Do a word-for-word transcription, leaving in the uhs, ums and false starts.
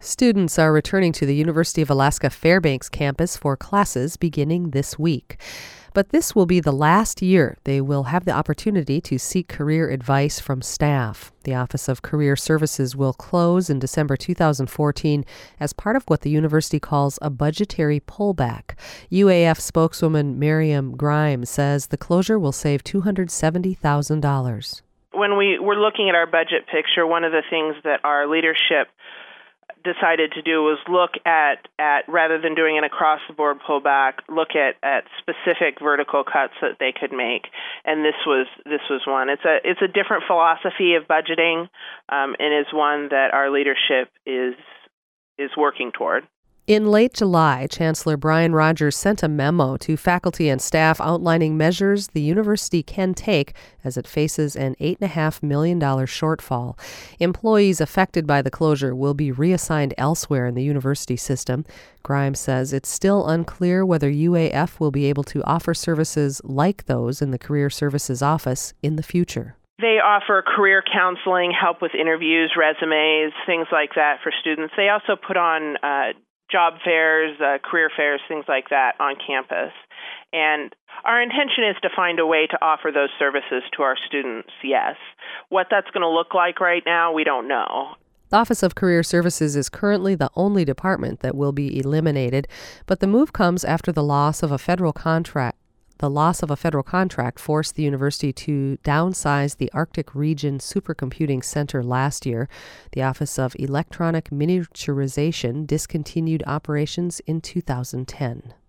Students are returning to the University of Alaska Fairbanks campus for classes beginning this week. But this will be the last year they will have the opportunity to seek career advice from staff. The Office of Career Services will close in December two thousand fourteen as part of what the university calls a budgetary pullback. U A F spokeswoman Miriam Grimes says the closure will save two hundred seventy thousand dollars. When we were looking at our budget picture, one of the things that our leadership decided to do was look at, at rather than doing an across-the-board pullback, look at, at specific vertical cuts that they could make, and this was this was one. It's a it's a different philosophy of budgeting, um, and is one that our leadership is is working toward. In late July, Chancellor Brian Rogers sent a memo to faculty and staff outlining measures the university can take as it faces an eight point five million dollars shortfall. Employees affected by the closure will be reassigned elsewhere in the university system. Grimes says it's still unclear whether U A F will be able to offer services like those in the Career Services Office in the future. They offer career counseling, help with interviews, resumes, things like that for students. They also put on uh, job fairs, uh, career fairs, things like that on campus. And our intention is to find a way to offer those services to our students, yes. What that's going to look like right now, we don't know. The Office of Career Services is currently the only department that will be eliminated, but the move comes after the loss of a federal contract. The loss of a federal contract forced the university to downsize the Arctic Region Supercomputing Center last year. The Office of Electronic Miniaturization discontinued operations in two thousand ten.